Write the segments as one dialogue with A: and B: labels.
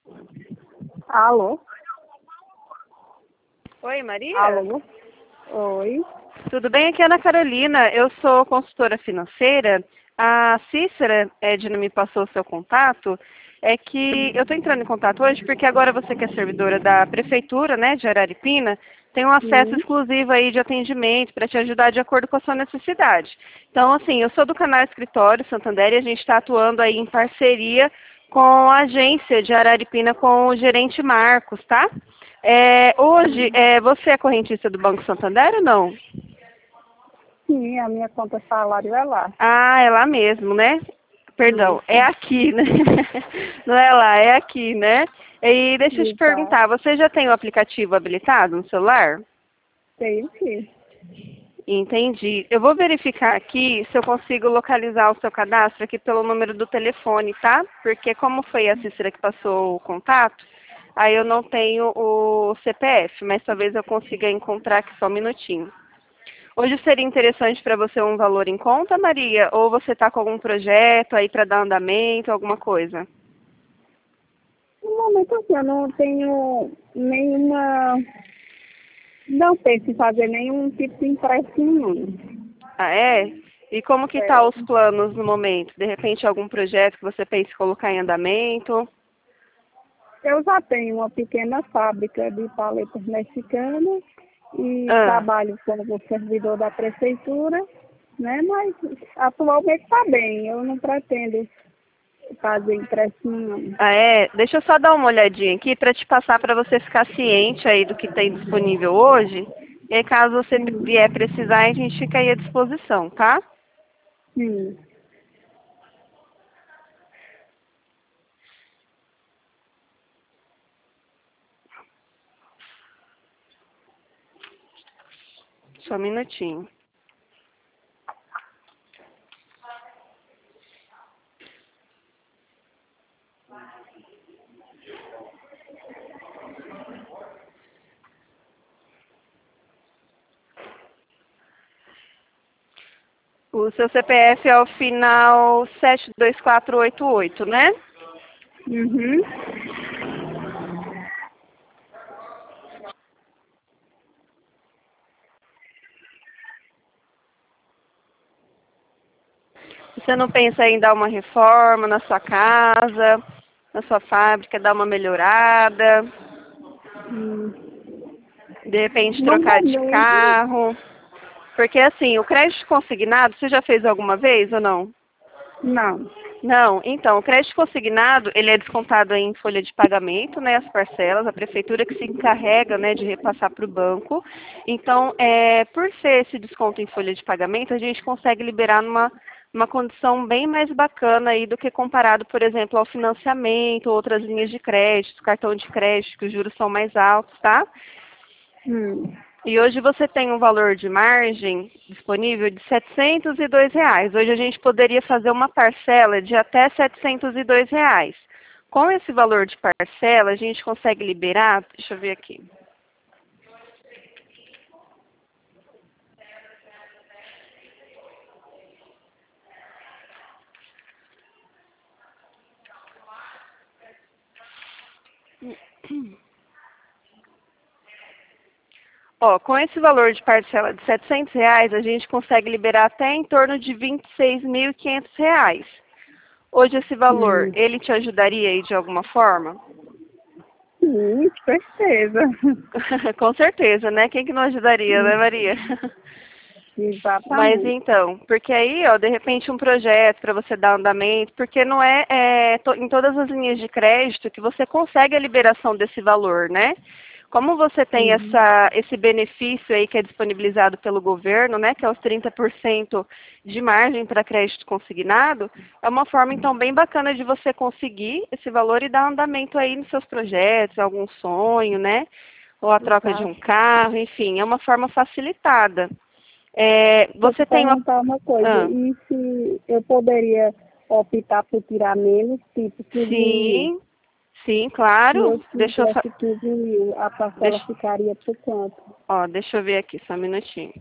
A: Alô?
B: Oi, Maria?
A: Alô? Oi.
B: Tudo bem? Aqui é a Ana Carolina. Eu sou consultora financeira. A Cícera Edna me passou o seu contato. É que eu estou entrando em contato hoje porque agora você que é servidora da Prefeitura, né, de Araripina, tem um acesso
A: Sim.
B: exclusivo aí de atendimento para te ajudar de acordo com a sua necessidade. Então, assim, eu sou do canal Escritório Santander e a gente está atuando aí em parceria com a agência de Araripina com o gerente Marcos, tá? Hoje, você é correntista do Banco Santander ou não?
A: Sim, a minha conta salário é lá.
B: Ah, é lá mesmo, né? Perdão, é
A: Isso.
B: aqui, né? Não é lá, é aqui, né? E deixa eu te
A: Exato.
B: perguntar, você já tem o aplicativo habilitado no celular?
A: Tenho sim.
B: Entendi. Eu vou verificar aqui se eu consigo localizar o seu cadastro aqui pelo número do telefone, tá? Porque como foi a Cícera que passou o contato, aí eu não tenho o CPF, mas talvez eu consiga encontrar aqui só um minutinho. Hoje seria interessante para você um valor em conta, Maria? Ou você está com algum projeto aí para dar andamento, alguma coisa?
A: No momento assim, eu não tenho nenhuma. Não penso em fazer nenhum tipo de empréstimo, não.
B: Ah, é? E como que tá
A: É,
B: os planos no momento? De repente algum projeto que você pense em colocar em andamento?
A: eu já tenho uma pequena fábrica de paletas mexicanas e
B: Ah,
A: trabalho como servidor da prefeitura, né? Mas atualmente está bem. Eu não pretendo fazer empréstimo, não.
B: Deixa eu só dar uma olhadinha aqui para te passar para você ficar ciente aí do que tem disponível hoje. E aí, caso você
A: Sim,
B: vier precisar, a gente fica aí à disposição, tá?
A: sim.
B: Só um minutinho. O seu CPF é o final 72488, né?
A: Uhum.
B: Você não pensa em dar uma reforma na sua casa, na sua fábrica, dar uma melhorada,
A: Hum.
B: de repente
A: No
B: trocar de
A: momento,
B: carro? Porque assim, o crédito consignado, você já fez alguma vez ou não?
A: não.
B: Não, então, o crédito consignado, ele é descontado em folha de pagamento, né, as parcelas, a prefeitura que se encarrega, né, de repassar para o banco. Então, por ser esse desconto em folha de pagamento, a gente consegue liberar numa condição bem mais bacana aí do que comparado, por exemplo, ao financiamento, outras linhas de crédito, cartão de crédito, que os juros são mais altos, tá?
A: Hum.
B: E hoje você tem um valor de margem disponível de R$ 702. Hoje a gente poderia fazer uma parcela de até R$ 702. Com esse valor de parcela, a gente consegue liberar, deixa eu ver aqui. Ó, com esse valor de parcela de R$ 700, a gente consegue liberar até em torno de R$ 26.500. Hoje esse valor,
A: Hum.
B: ele te ajudaria aí de alguma forma?
A: Sim, certeza.
B: Com certeza, né? Quem que não ajudaria, né, Maria? Mas
A: Exatamente.
B: então, porque aí, ó, de repente um projeto para você dar andamento, porque não em todas as linhas de crédito que você consegue a liberação desse valor, né? Como você tem
A: Uhum.
B: esse benefício aí que é disponibilizado pelo governo, né, que é os 30% de margem para crédito consignado, é uma forma então bem bacana de você conseguir esse valor e dar andamento aí nos seus projetos, algum sonho, né? Ou a troca de um
A: Exato.
B: carro, enfim, é uma forma facilitada.
A: Deixa eu te
B: Você tem uma.
A: perguntar uma coisa.
B: Ah,
A: E se eu poderia optar por tirar menos, tipo 15.000?
B: sim, sim,
A: Se eu
B: claro.
A: quisesse 15.000, a parcela
B: Deixa,
A: ficaria por quanto?
B: deixa eu ver aqui, só um minutinho.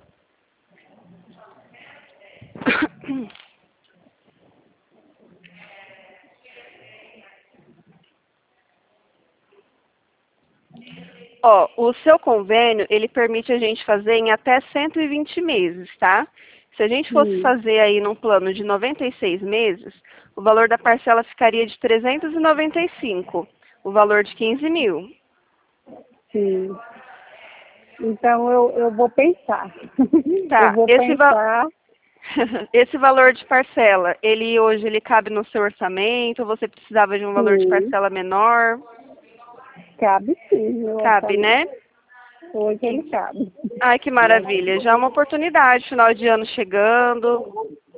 B: Ó, o seu convênio, ele permite a gente fazer em até 120 meses, tá? Se a gente fosse
A: Sim,
B: fazer aí num plano de 96 meses, o valor da parcela ficaria de 395, o valor de 15 mil.
A: sim. Então eu vou pensar. Eu
B: Tá,
A: vou pensar,
B: esse valor de parcela, ele hoje ele cabe no seu orçamento, ou você precisava de um valor de
A: sim.
B: parcela menor?
A: Cabe sim, meu
B: Cabe,
A: orçamento.
B: né?
A: Hoje ele cabe.
B: Ai, que maravilha. Já é uma oportunidade, final de ano chegando.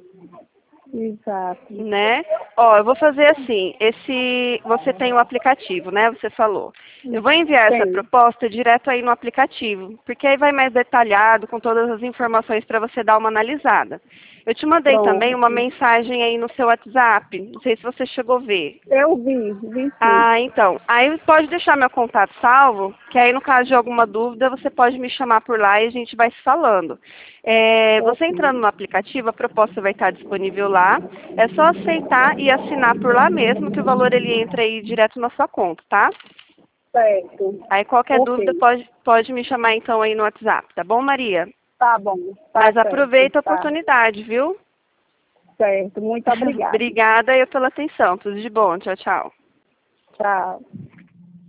A: Exato.
B: Né? Ó, eu vou fazer assim, você tem o aplicativo, né? Você falou. Eu vou enviar essa
A: Tem.
B: proposta direto aí no aplicativo, porque aí vai mais detalhado, com todas as informações para você dar uma analisada. Eu te mandei também
A: Pronto.
B: uma mensagem aí no seu WhatsApp, não sei se você chegou a ver.
A: Eu vi sim.
B: Ah, então. Aí pode deixar meu contato salvo, que aí no caso de alguma dúvida você pode me chamar por lá e a gente vai se falando. Você
A: Ok.
B: entrando no aplicativo, a proposta vai estar disponível lá. É só aceitar e assinar por lá mesmo, que o valor ele entra aí direto na sua conta, tá?
A: Certo.
B: Aí qualquer dúvida
A: Ok.
B: pode me chamar então aí no WhatsApp, tá bom, Maria?
A: Tá bom. Tá
B: Mas
A: certo.
B: aproveita a
A: Tá
B: oportunidade, viu?
A: certo. Muito obrigada.
B: Obrigada aí pela atenção. Tudo de bom. Tchau, tchau.
A: Tchau.